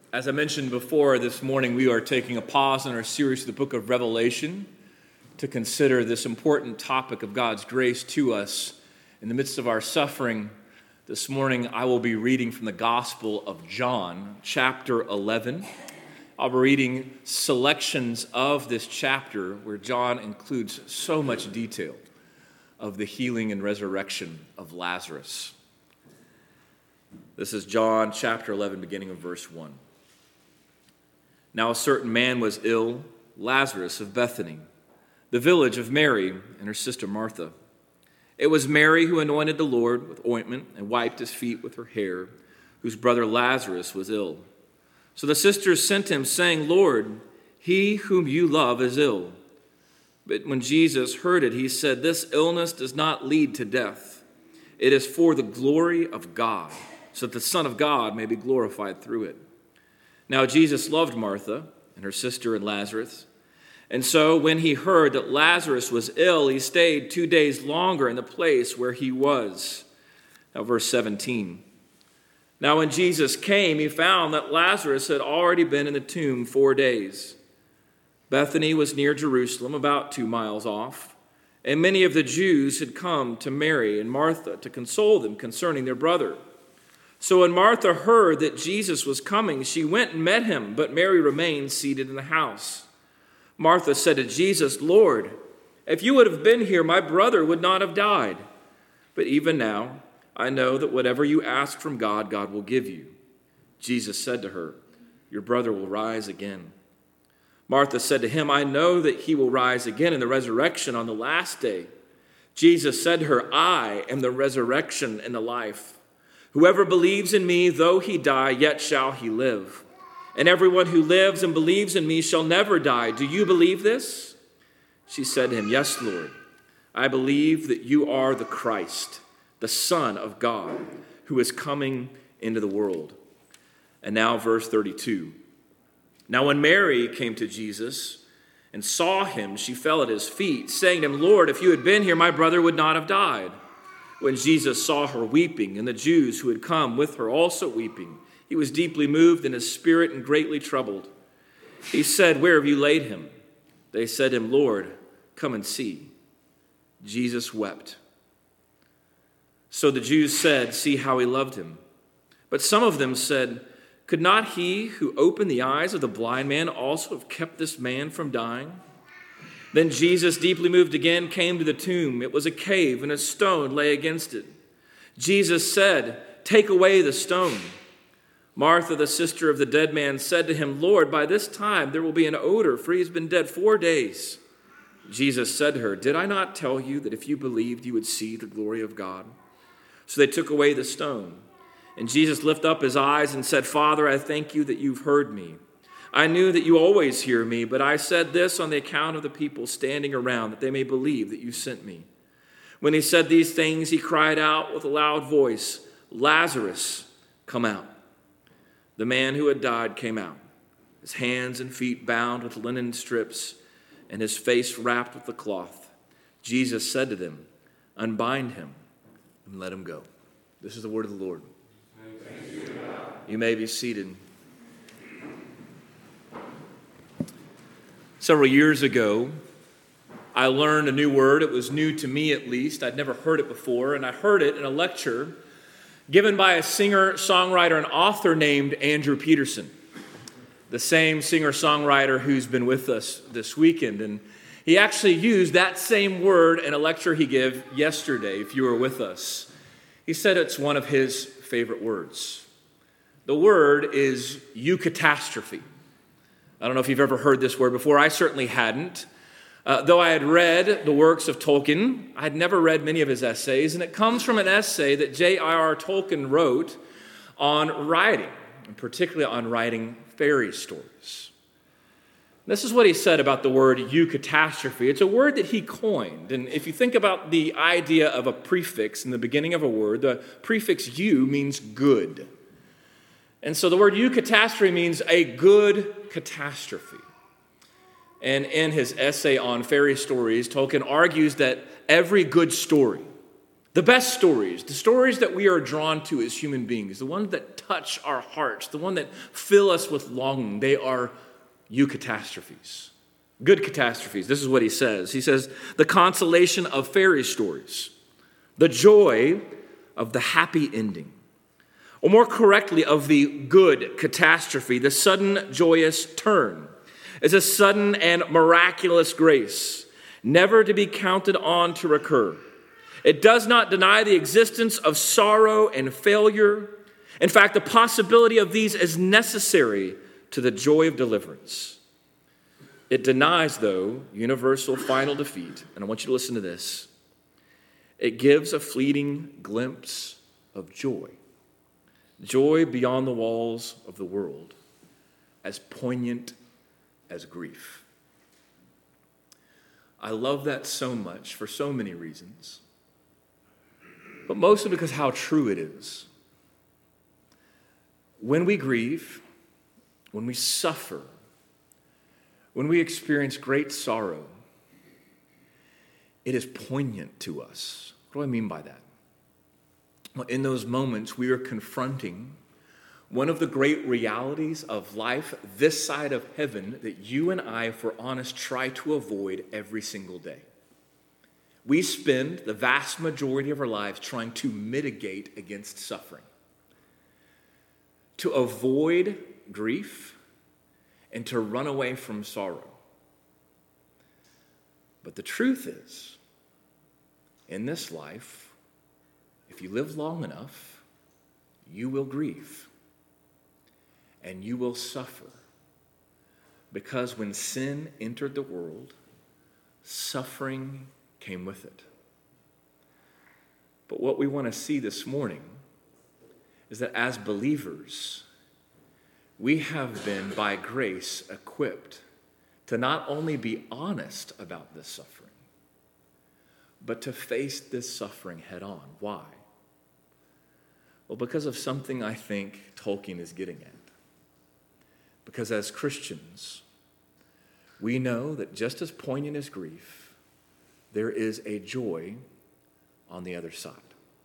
As I mentioned before, this morning we are taking a pause in our series of the book of Revelation to consider this important topic of God's grace to us in the midst of our suffering. This morning I will be reading from the Gospel of John, chapter 11. I'll be reading selections of this chapter where John includes so much detail of the healing and resurrection of Lazarus. This is John chapter 11, beginning of verse 1. Now a certain man was ill, Lazarus of Bethany, the village of Mary and her sister Martha. It was Mary who anointed the Lord with ointment and wiped his feet with her hair, whose brother Lazarus was ill. So the sisters sent him, saying, Lord, he whom you love is ill. But when Jesus heard it, he said, This illness does not lead to death. It is for the glory of God, so that the Son of God may be glorified through it. Now Jesus loved Martha and her sister and Lazarus. And so when he heard that Lazarus was ill, he stayed 2 days longer in the place where he was. Now verse 17. Now when Jesus came, he found that Lazarus had already been in the tomb 4 days. Bethany was near Jerusalem, about 2 miles off, and many of the Jews had come to Mary and Martha to console them concerning their brother. So when Martha heard that Jesus was coming, she went and met him, but Mary remained seated in the house. Martha said to Jesus, Lord, if you would have been here, my brother would not have died. But even now, I know that whatever you ask from God, God will give you. Jesus said to her, Your brother will rise again. Martha said to him, I know that he will rise again in the resurrection on the last day. Jesus said to her, I am the resurrection and the life. Whoever believes in me, though he die, yet shall he live. And everyone who lives and believes in me shall never die. Do you believe this? She said to him, Yes, Lord. I believe that you are the Christ, the Son of God, who is coming into the world. And now verse 32. Now when Mary came to Jesus and saw him, she fell at his feet, saying to him, Lord, if you had been here, my brother would not have died. When Jesus saw her weeping, and the Jews who had come with her also weeping, he was deeply moved in his spirit and greatly troubled. He said, Where have you laid him? They said to him, Lord, come and see. Jesus wept. So the Jews said, See how he loved him. But some of them said, Could not he who opened the eyes of the blind man also have kept this man from dying? Then Jesus, deeply moved again, came to the tomb. It was a cave, and a stone lay against it. Jesus said, Take away the stone. Martha, the sister of the dead man, said to him, Lord, by this time there will be an odor, for he has been dead 4 days. Jesus said to her, Did I not tell you that if you believed, you would see the glory of God? So they took away the stone. And Jesus lifted up his eyes and said, Father, I thank you that you've heard me. I knew that you always hear me, but I said this on the account of the people standing around, that they may believe that you sent me. When he said these things, he cried out with a loud voice, Lazarus, come out. The man who had died came out, his hands and feet bound with linen strips, and his face wrapped with a cloth. Jesus said to them, Unbind him and let him go. This is the word of the Lord. You may be seated. Several years ago, I learned a new word. It was new to me, at least. I'd never heard it before, and I heard it in a lecture given by a singer, songwriter, and author named Andrew Peterson, the same singer-songwriter who's been with us this weekend. And he actually used that same word in a lecture he gave yesterday, if you were with us. He said it's one of his favorite words. The word is eucatastrophe. I don't know if you've ever heard this word before. I certainly hadn't. Though I had read the works of Tolkien, I had never read many of his essays, and it comes from an essay that J.R.R. Tolkien wrote on writing, and particularly on writing fairy stories. This is what he said about the word eucatastrophe. It's a word that he coined, and if you think about the idea of a prefix in the beginning of a word, the prefix eu means good. And so the word eucatastrophe means a good catastrophe. And in his essay on fairy stories, Tolkien argues that every good story, The best stories, the stories that we are drawn to as human beings, the ones that touch our hearts, the ones that fill us with longing, they are eucatastrophes. Good catastrophes. This is what he says. He says, the consolation of fairy stories, the joy of the happy ending, or more correctly, of the good catastrophe, the sudden joyous turn, is a sudden and miraculous grace, never to be counted on to recur. It does not deny the existence of sorrow and failure. In fact, the possibility of these is necessary to the joy of deliverance. It denies, though, universal final defeat. And I want you to listen to this. It gives a fleeting glimpse of joy. Joy beyond the walls of the world, as poignant as grief. I love that so much for so many reasons, but mostly because how true it is. When we grieve, when we suffer, when we experience great sorrow, it is poignant to us. What do I mean by that? Well, in those moments, we are confronting one of the great realities of life this side of heaven that you and I, if we're honest, try to avoid every single day. We spend the vast majority of our lives trying to mitigate against suffering, to avoid grief, and to run away from sorrow. But the truth is, in this life, if you live long enough, you will grieve and you will suffer, because when sin entered the world, suffering came with it. But what we want to see this morning is that as believers, we have been, by grace, equipped to not only be honest about this suffering, but to face this suffering head on. Why? Well, because of something I think Tolkien is getting at. Because as Christians, we know that just as poignant as grief, there is a joy on the other side.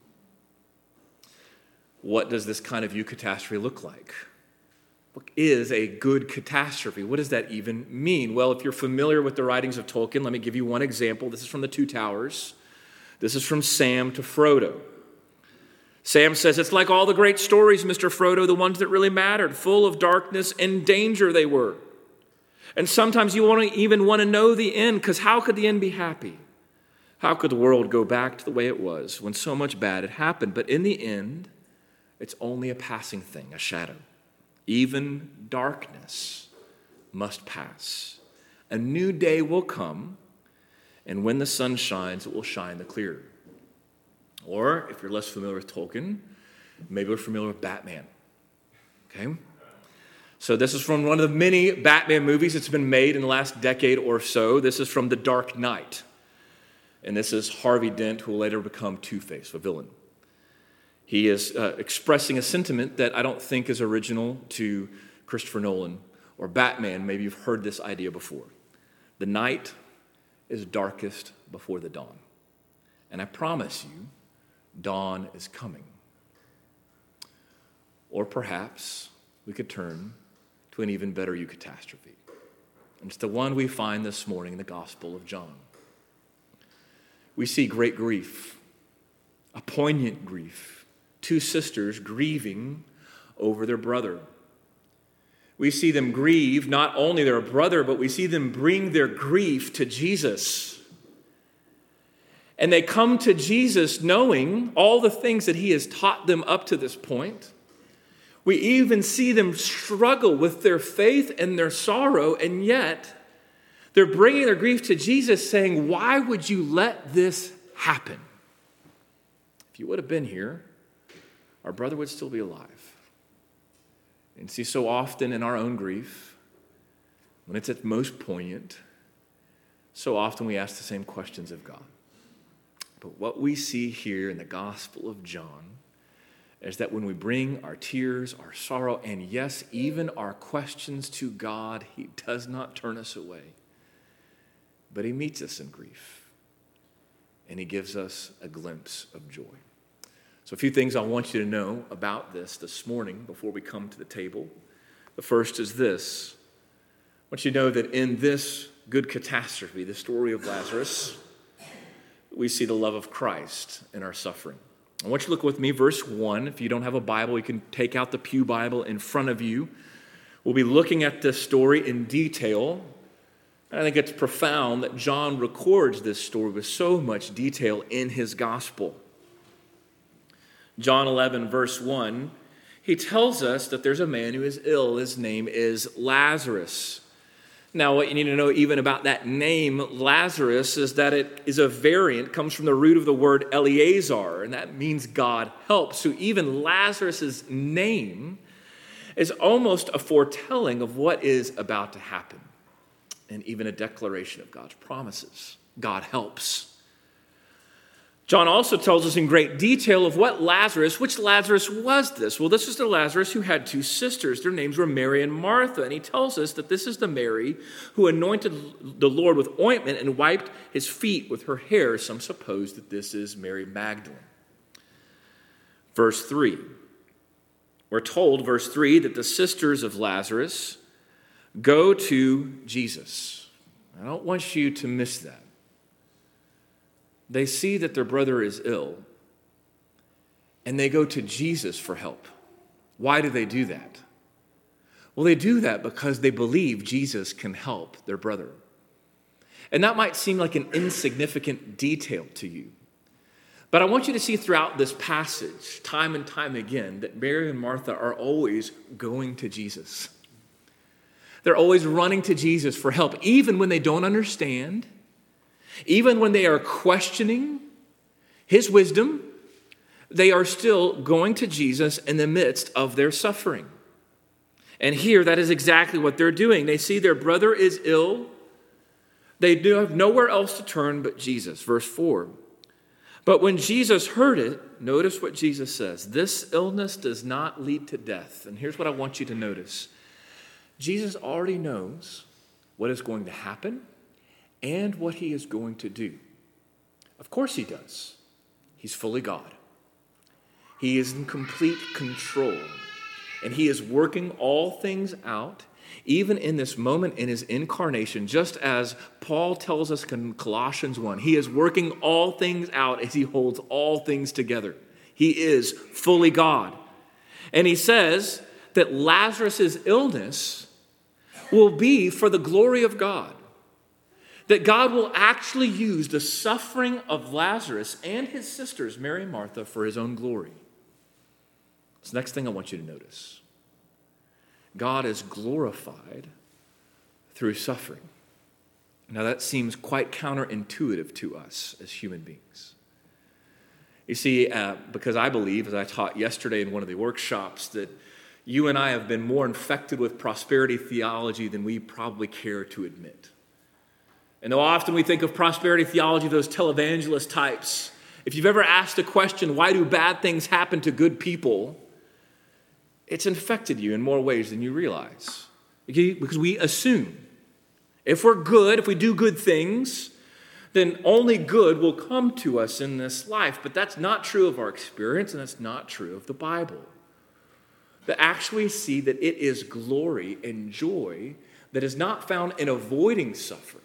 What does this kind of eucatastrophe look like? What is a good catastrophe? What does that even mean? Well, if you're familiar with the writings of Tolkien, let me give you one example. This is from The Two Towers. This is from Sam to Frodo. Sam says, it's like all the great stories, Mr. Frodo, the ones that really mattered, full of darkness and danger they were. And sometimes you won't even want to know the end, because how could the end be happy? How could the world go back to the way it was when so much bad had happened? But in the end, it's only a passing thing, a shadow. Even darkness must pass. A new day will come, and when the sun shines, it will shine the clearer. Or, if you're less familiar with Tolkien, maybe you're familiar with Batman. Okay? So this is from one of the many Batman movies that's been made in the last decade or so. This is from The Dark Knight. And this is Harvey Dent, who will later become Two-Face, a villain. He is expressing a sentiment that I don't think is original to Christopher Nolan or Batman. Maybe you've heard this idea before. The night is darkest before the dawn. And I promise you, dawn is coming. Or perhaps we could turn to an even better eucatastrophe. And it's the one we find this morning in the Gospel of John. We see great grief, a poignant grief, two sisters grieving over their brother. We see them grieve not only their brother, but we see them bring their grief to Jesus. And they come to Jesus knowing all the things that he has taught them up to this point. We even see them struggle with their faith and their sorrow, and yet they're bringing their grief to Jesus saying, why would you let this happen? If you would have been here, our brother would still be alive. And see, so often in our own grief, when it's at most poignant, so often we ask the same questions of God. But what we see here in the Gospel of John is that when we bring our tears, our sorrow, and yes, even our questions to God, he does not turn us away, but he meets us in grief. and he gives us a glimpse of joy. So a few things I want you to know about this morning before we come to the table. The first is this. I want you to know that in this good catastrophe, the story of Lazarus, we see the love of Christ in our suffering. I want you to look with me, verse 1. If you don't have a Bible, you can take out the Pew Bible in front of you. We'll be looking at this story in detail. And I think it's profound that John records this story with so much detail in his gospel. John 11, verse 1, he tells us that there's a man who is ill. His name is Lazarus. Now, what you need to know even about that name, Lazarus, is that it is a variant, comes from the root of the word Eleazar, and that means God helps. So even Lazarus' name is almost a foretelling of what is about to happen, and even a declaration of God's promises. God helps. John also tells us in great detail of which Lazarus was this? Well, this is the Lazarus who had two sisters. Their names were Mary and Martha. And he tells us that this is the Mary who anointed the Lord with ointment and wiped his feet with her hair. Some suppose that this is Mary Magdalene. Verse 3. We're told, verse 3, that the sisters of Lazarus go to Jesus. I don't want you to miss that. They see that their brother is ill, and they go to Jesus for help. Why do they do that? Well, they do that because they believe Jesus can help their brother. And that might seem like an insignificant detail to you. But I want you to see throughout this passage, time and time again, that Mary and Martha are always going to Jesus. They're always running to Jesus for help, even when they don't understand. Even when they are questioning his wisdom, they are still going to Jesus in the midst of their suffering. And here, that is exactly what they're doing. They see their brother is ill. They do have nowhere else to turn but Jesus. Verse 4. But when Jesus heard it, notice what Jesus says. This illness does not lead to death. And here's what I want you to notice. Jesus already knows what is going to happen and what he is going to do. Of course he does. He's fully God. He is in complete control. And he is working all things out, even in this moment in his incarnation, just as Paul tells us in Colossians 1. He is working all things out as he holds all things together. He is fully God. And he says that Lazarus' illness will be for the glory of God. That God will actually use the suffering of Lazarus and his sisters, Mary and Martha, for his own glory. It's the next thing I want you to notice. God is glorified through suffering. Now that seems quite counterintuitive to us as human beings. You see, because I believe, as I taught yesterday in one of the workshops, that you and I have been more infected with prosperity theology than we probably care to admit. And though often we think of prosperity theology, those televangelist types, if you've ever asked a question, why do bad things happen to good people? It's infected you in more ways than you realize. Because we assume if we're good, if we do good things, then only good will come to us in this life. But that's not true of our experience, and that's not true of the Bible. But actually see that it is glory and joy that is not found in avoiding suffering.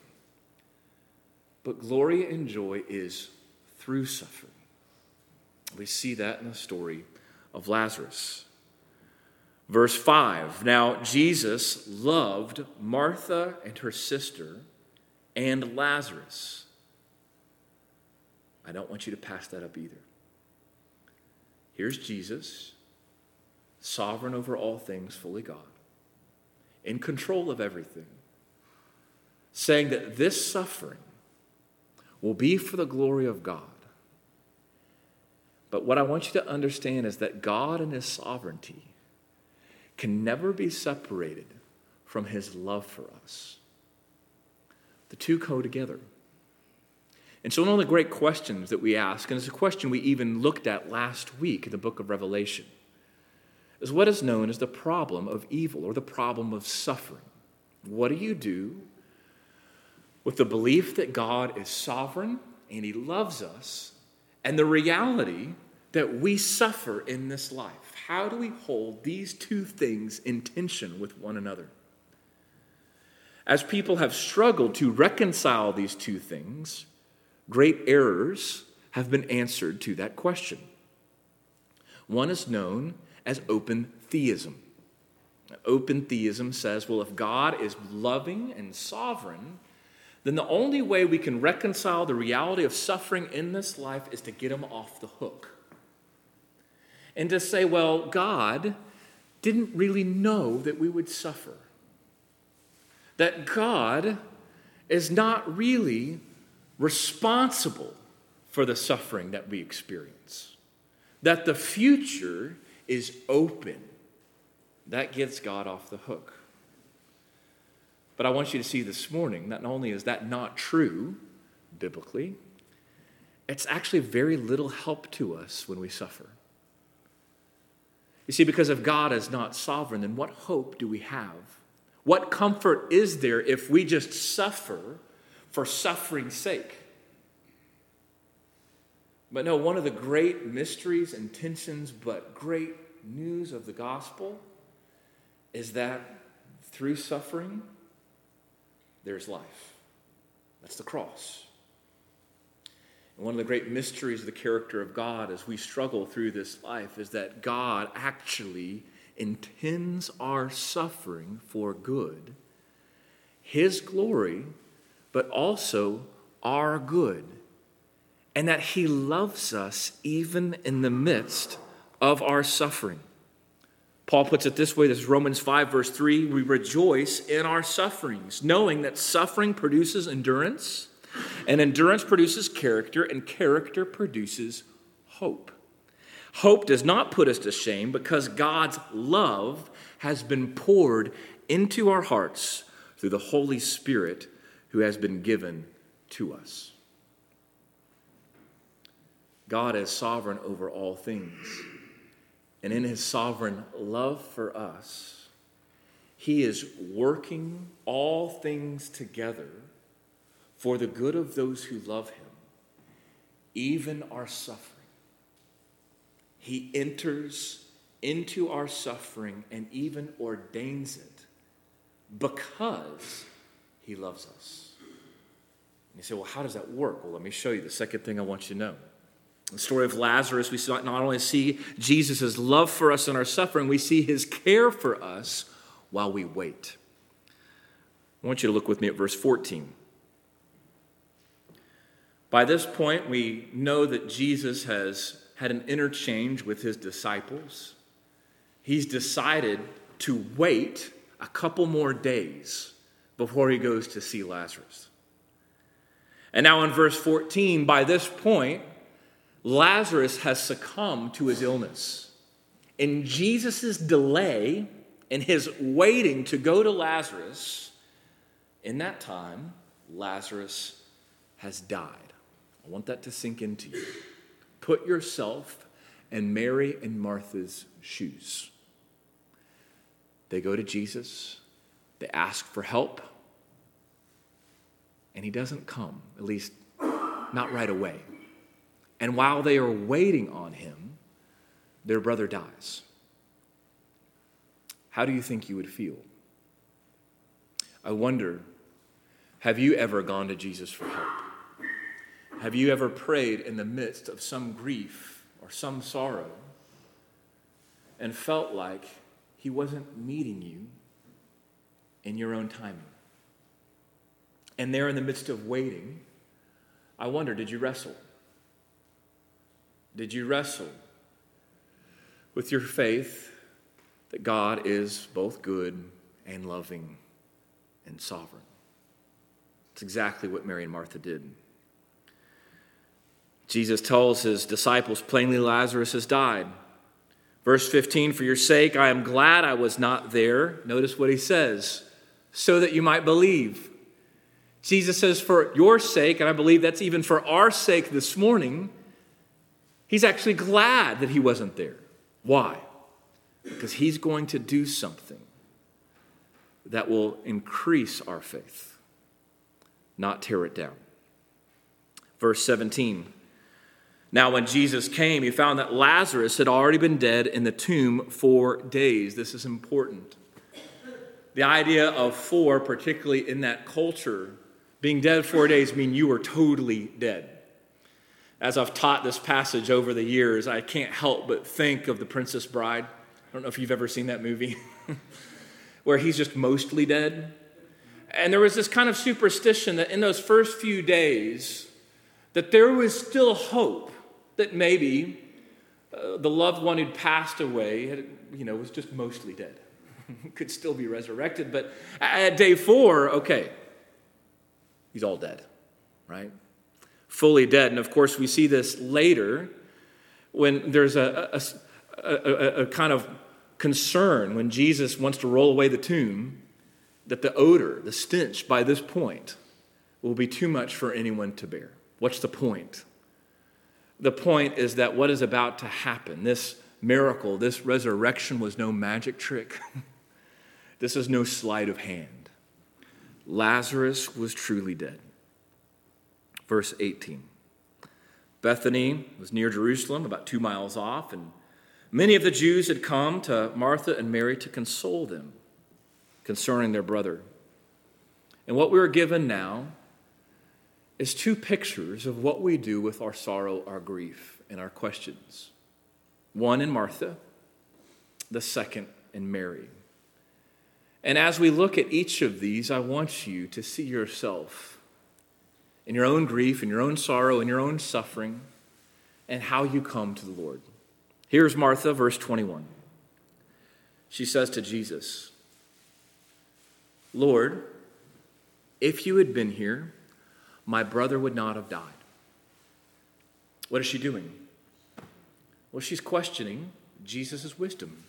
But glory and joy is through suffering. We see that in the story of Lazarus. Verse 5, now Jesus loved Martha and her sister and Lazarus. I don't want you to pass that up either. Here's Jesus, sovereign over all things, fully God, in control of everything, saying that this suffering will be for the glory of God. But what I want you to understand is that God in his sovereignty can never be separated from his love for us. The two go together. And so one of the great questions that we ask, and it's a question we even looked at last week in the book of Revelation, is what is known as the problem of evil or the problem of suffering. What do you do with the belief that God is sovereign and he loves us, and the reality that we suffer in this life. How do we hold these two things in tension with one another? As people have struggled to reconcile these two things, great errors have been answered to that question. One is known as open theism. Open theism says, well, if God is loving and sovereign, then the only way we can reconcile the reality of suffering in this life is to get him off the hook. And to say, well, God didn't really know that we would suffer. That God is not really responsible for the suffering that we experience. That the future is open. That gets God off the hook. But I want you to see this morning, not only is that not true biblically, it's actually very little help to us when we suffer. You see, because if God is not sovereign, then what hope do we have? What comfort is there if we just suffer for suffering's sake? But no, one of the great mysteries and tensions, but great news of the gospel is that through suffering, there's life. That's the cross. And one of the great mysteries of the character of God as we struggle through this life is that God actually intends our suffering for good, his glory, but also our good, and that he loves us even in the midst of our suffering. Paul puts it this way, this is Romans 5, verse 3, we rejoice in our sufferings, knowing that suffering produces endurance, and endurance produces character, and character produces hope. Hope does not put us to shame because God's love has been poured into our hearts through the Holy Spirit who has been given to us. God is sovereign over all things. And in his sovereign love for us, he is working all things together for the good of those who love him, even our suffering. He enters into our suffering and even ordains it because he loves us. And you say, well, how does that work? Well, let me show you the second thing I want you to know. In the story of Lazarus, we not only see Jesus' love for us in our suffering, we see his care for us while we wait. I want you to look with me at verse 14. By this point, we know that Jesus has had an interchange with his disciples. He's decided to wait a couple more days before he goes to see Lazarus. And now in verse 14, by this point, Lazarus has succumbed to his illness. In Jesus' delay, in his waiting to go to Lazarus, in that time, Lazarus has died. I want that to sink into you. Put yourself in Mary and Martha's shoes. They go to Jesus. They ask for help. And he doesn't come, at least not right away. And while they are waiting on him, their brother dies. How do you think you would feel? I wonder, have you ever gone to Jesus for help? Have you ever prayed in the midst of some grief or some sorrow and felt like he wasn't meeting you in your own timing? And there in the midst of waiting, I wonder, did you wrestle? Did you wrestle with your faith that God is both good and loving and sovereign? It's exactly what Mary and Martha did. Jesus tells his disciples plainly, Lazarus has died. Verse 15, for your sake, I am glad I was not there. Notice what he says, so that you might believe. Jesus says, for your sake, and I believe that's even for our sake this morning, he's actually glad that he wasn't there. Why? Because he's going to do something that will increase our faith, not tear it down. Verse 17. Now when Jesus came, he found that Lazarus had already been dead in the tomb 4 days. This is important. The idea of 4, particularly in that culture, being dead 4 days mean you were totally dead. As I've taught this passage over the years, I can't help but think of The Princess Bride. I don't know if you've ever seen that movie, where he's just mostly dead. And there was this kind of superstition that in those first few days, that there was still hope that maybe the loved one who'd passed away was just mostly dead. Could still be resurrected. But at day 4, okay, he's all dead, right? Fully dead. And of course, we see this later when there's a kind of concern when Jesus wants to roll away the tomb, that the odor, the stench by this point will be too much for anyone to bear. What's the point? The point is that what is about to happen, this miracle, this resurrection was no magic trick. This is no sleight of hand. Lazarus was truly dead. Verse 18. Bethany was near Jerusalem, about 2 miles off, and many of the Jews had come to Martha and Mary to console them concerning their brother. And what we are given now is 2 pictures of what we do with our sorrow, our grief, and our questions. One in Martha, the second in Mary. And as we look at each of these, I want you to see yourself in your own grief, in your own sorrow, in your own suffering, and how you come to the Lord. Here's Martha, verse 21. She says to Jesus, "Lord, if you had been here, my brother would not have died." What is she doing? Well, she's questioning Jesus' wisdom.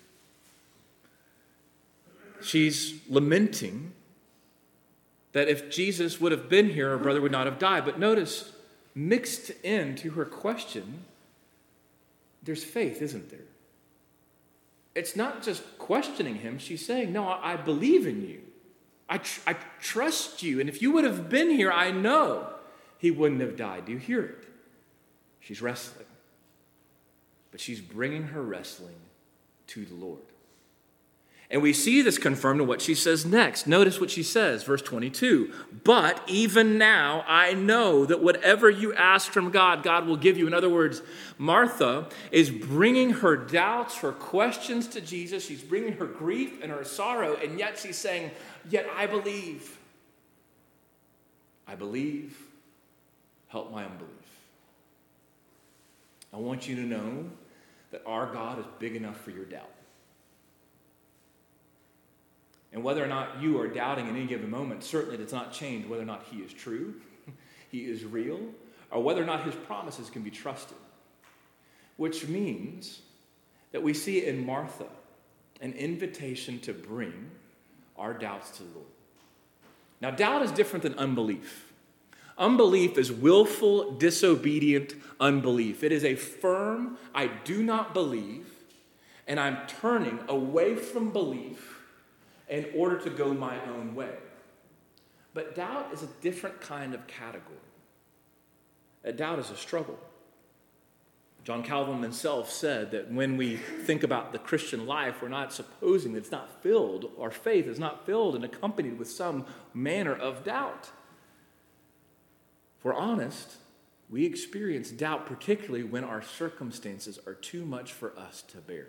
She's lamenting that if Jesus would have been here, her brother would not have died. But notice, mixed into her question, there's faith, isn't there? It's not just questioning him. She's saying, no, I believe in you. I trust you. And if you would have been here, I know he wouldn't have died. Do you hear it? She's wrestling. But she's bringing her wrestling to the Lord. And we see this confirmed in what she says next. Notice what she says, verse 22. "But even now I know that whatever you ask from God, God will give you." In other words, Martha is bringing her doubts, her questions to Jesus. She's bringing her grief and her sorrow, and yet she's saying, yet I believe. I believe. Help my unbelief. I want you to know that our God is big enough for your doubt. And whether or not you are doubting in any given moment certainly does not change whether or not he is true, he is real, or whether or not his promises can be trusted. Which means that we see in Martha an invitation to bring our doubts to the Lord. Now, doubt is different than unbelief. Unbelief is willful, disobedient unbelief. It is a firm, I do not believe, and I'm turning away from belief in order to go my own way. But doubt is a different kind of category. Doubt is a struggle. John Calvin himself said that when we think about the Christian life, we're not supposing that it's not filled, our faith is not filled and accompanied with some manner of doubt. If we're honest, we experience doubt particularly when our circumstances are too much for us to bear.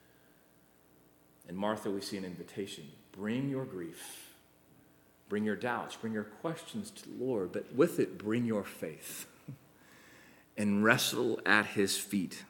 In Martha, we see an invitation. Bring your grief, bring your doubts, bring your questions to the Lord, but with it, bring your faith and wrestle at his feet.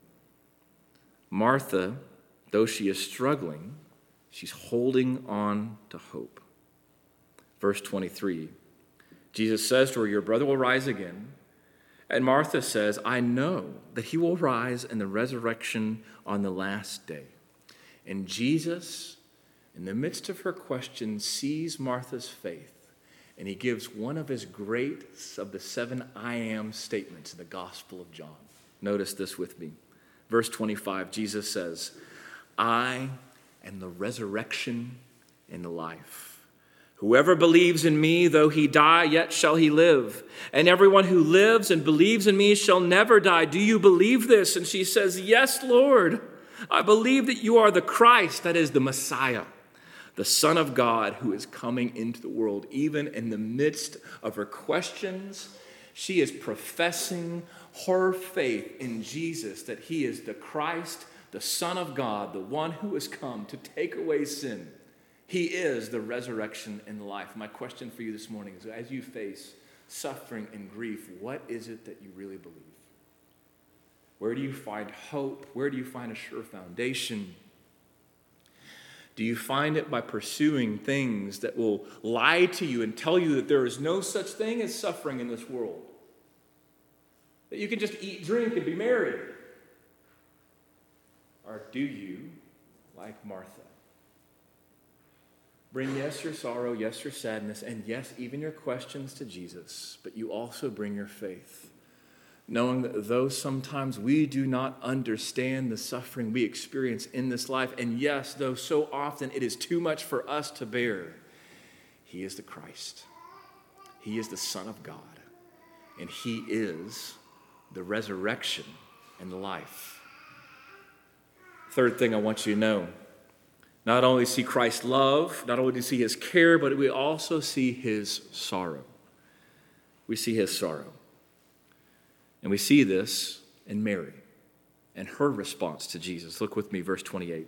Martha, though she is struggling, she's holding on to hope. Verse 23, Jesus says to her, "Your brother will rise again." And Martha says, "I know that he will rise in the resurrection on the last day." And Jesus, in the midst of her question, sees Martha's faith, and he gives one of his great of the 7 I am statements in the Gospel of John. Notice this with me. Verse 25, Jesus says, "I am the resurrection and the life. Whoever believes in me, though he die, yet shall he live. And everyone who lives and believes in me shall never die. Do you believe this?" And she says, "Yes, Lord. I believe that you are the Christ," that is the Messiah, the Son of God who is coming into the world. Even in the midst of her questions, she is professing her faith in Jesus, that he is the Christ, the Son of God, the one who has come to take away sin. He is the resurrection and life. My question for you this morning is, as you face suffering and grief, what is it that you really believe? Where do you find hope? Where do you find a sure foundation? Do you find it by pursuing things that will lie to you and tell you that there is no such thing as suffering in this world? That you can just eat, drink, and be merry? Or do you, like Martha, bring, yes, your sorrow, yes, your sadness, and yes, even your questions to Jesus, but you also bring your faith, knowing that though sometimes we do not understand the suffering we experience in this life, and yes, though so often it is too much for us to bear, he is the Christ. He is the Son of God, and he is the resurrection and the life. Third thing I want you to know, not only see Christ's love, not only do we see his care, but we also see his sorrow. We see his sorrow. And we see this in Mary and her response to Jesus. Look with me, verse 28.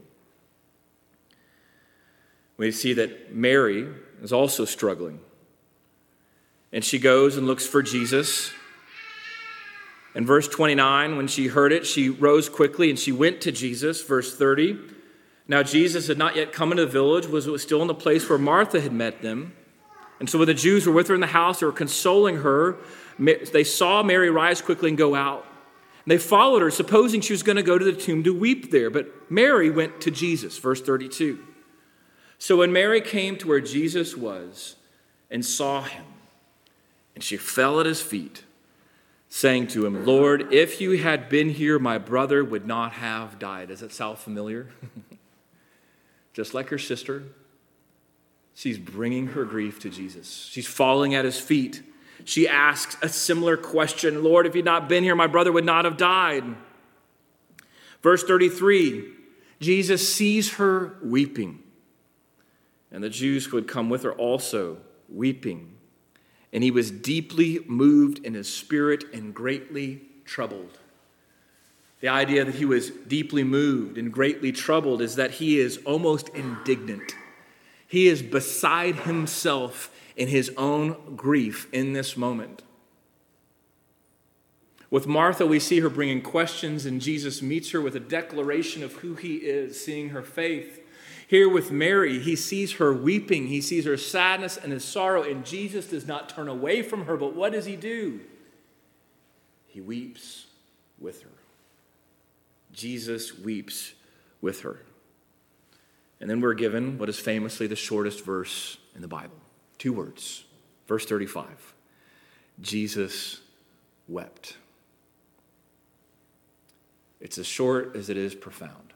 We see that Mary is also struggling. And she goes and looks for Jesus. In verse 29, when she heard it, she rose quickly and she went to Jesus. Verse 30. Now Jesus had not yet come into the village, was still in the place where Martha had met them. And so when the Jews were with her in the house, they were consoling her. They saw Mary rise quickly and go out. And they followed her, supposing she was going to go to the tomb to weep there. But Mary went to Jesus, verse 32. So when Mary came to where Jesus was and saw him, and she fell at his feet, saying to him, "Lord, if you had been here, my brother would not have died." Does that sound familiar? Just like her sister, she's bringing her grief to Jesus. She's falling at his feet. She asks a similar question, "Lord, if you'd not been here, my brother would not have died." Verse 33, Jesus sees her weeping, and the Jews who had come with her also weeping. And he was deeply moved in his spirit and greatly troubled. The idea that he was deeply moved and greatly troubled is that he is almost indignant. He is beside himself in his own grief in this moment. With Martha, we see her bringing questions, and Jesus meets her with a declaration of who he is, seeing her faith. Here with Mary, he sees her weeping. He sees her sadness and his sorrow, and Jesus does not turn away from her. But what does he do? He weeps with her. Jesus weeps with her. And then we're given what is famously the shortest verse in the Bible. 2 words. Verse 35. Jesus wept. It's as short as it is profound.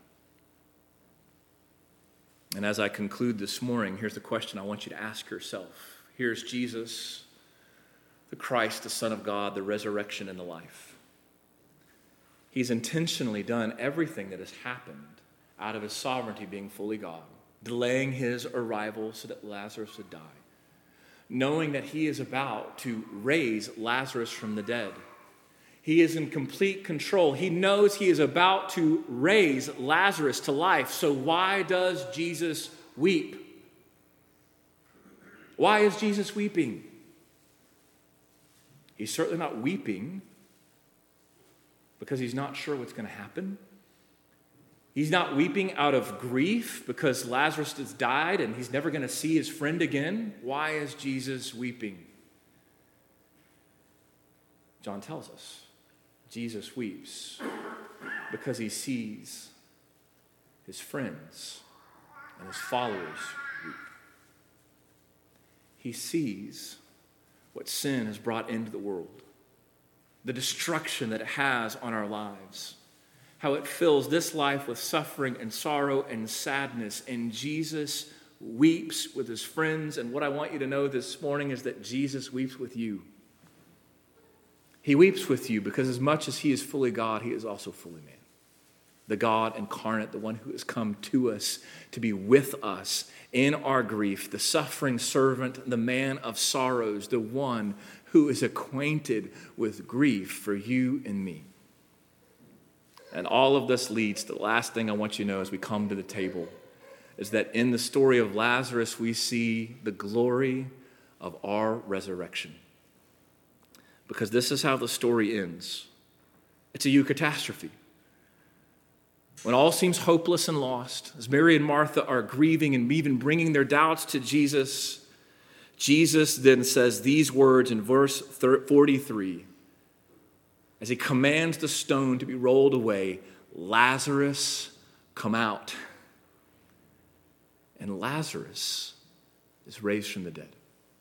And as I conclude this morning, here's the question I want you to ask yourself. Here's Jesus, the Christ, the Son of God, the resurrection and the life. He's intentionally done everything that has happened out of his sovereignty being fully God, delaying his arrival so that Lazarus would die, knowing that he is about to raise Lazarus from the dead. He is in complete control. He knows he is about to raise Lazarus to life. So why does Jesus weep? Why is Jesus weeping? He's certainly not weeping because he's not sure what's going to happen. He's not weeping out of grief because Lazarus has died and he's never going to see his friend again. Why is Jesus weeping? John tells us Jesus weeps because he sees his friends and his followers weep. He sees what sin has brought into the world, the destruction that it has on our lives, how it fills this life with suffering and sorrow and sadness, and Jesus weeps with his friends. And what I want you to know this morning is that Jesus weeps with you. He weeps with you because as much as he is fully God, he is also fully man. The God incarnate, the one who has come to us to be with us in our grief, the suffering servant, the man of sorrows, the one who is acquainted with grief for you and me. And all of this leads to the last thing I want you to know as we come to the table, is that in the story of Lazarus, we see the glory of our resurrection. Because this is how the story ends. It's a eucatastrophe. When all seems hopeless and lost, as Mary and Martha are grieving and even bringing their doubts to Jesus, Jesus then says these words in verse 43, as he commands the stone to be rolled away, Lazarus, come out. And Lazarus is raised from the dead.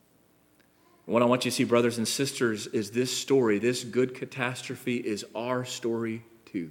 And what I want you to see, brothers and sisters, is this story, this good catastrophe, is our story too.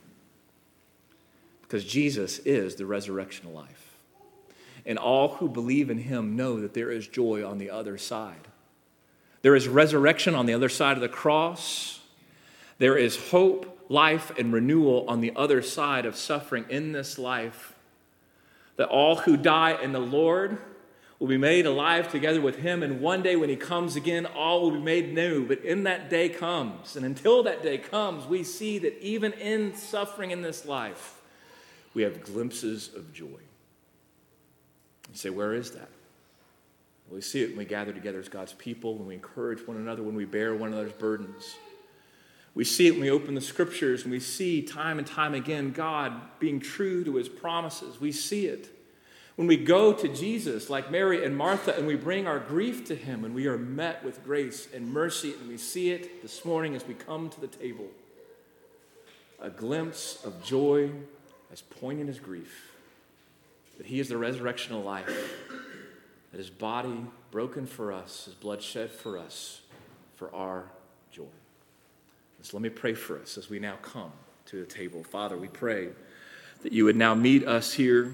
Because Jesus is the resurrection of life. And all who believe in him know that there is joy on the other side. There is resurrection on the other side of the cross. There is hope, life, and renewal on the other side of suffering in this life. That all who die in the Lord will be made alive together with him, and one day when he comes again, all will be made new. But in that day comes, and until that day comes, we see that even in suffering in this life, we have glimpses of joy. You say, where is that? Well, we see it when we gather together as God's people, when we encourage one another, when we bear one another's burdens. We see it when we open the scriptures, and we see time and time again God being true to his promises. We see it when we go to Jesus like Mary and Martha, and we bring our grief to him, and we are met with grace and mercy. And we see it this morning as we come to the table. A glimpse of joy as poignant as grief. That he is the resurrection of life. That his body broken for us, his blood shed for us, for our joy. So let me pray for us as we now come to the table. Father, we pray that you would now meet us here.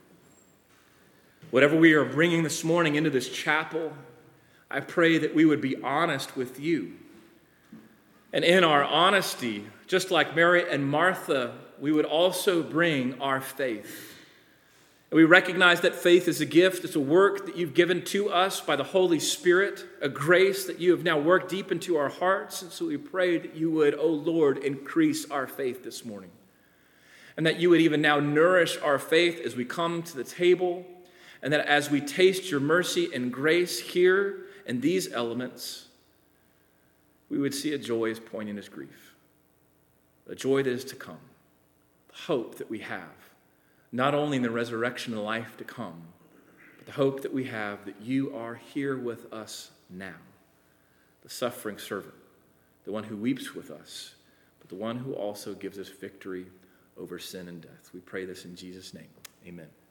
Whatever we are bringing this morning into this chapel, I pray that we would be honest with you. And in our honesty, just like Mary and Martha, we would also bring our faith. And we recognize that faith is a gift. It's a work that you've given to us by the Holy Spirit, a grace that you have now worked deep into our hearts. And so we pray that you would, O Lord, increase our faith this morning. And that you would even now nourish our faith as we come to the table. And that as we taste your mercy and grace here in these elements, we would see a joy as poignant as grief. A joy that is to come. The hope that we have. Not only in the resurrection and life to come, but the hope that we have that you are here with us now. The suffering servant, the one who weeps with us, but the one who also gives us victory over sin and death. We pray this in Jesus' name. Amen.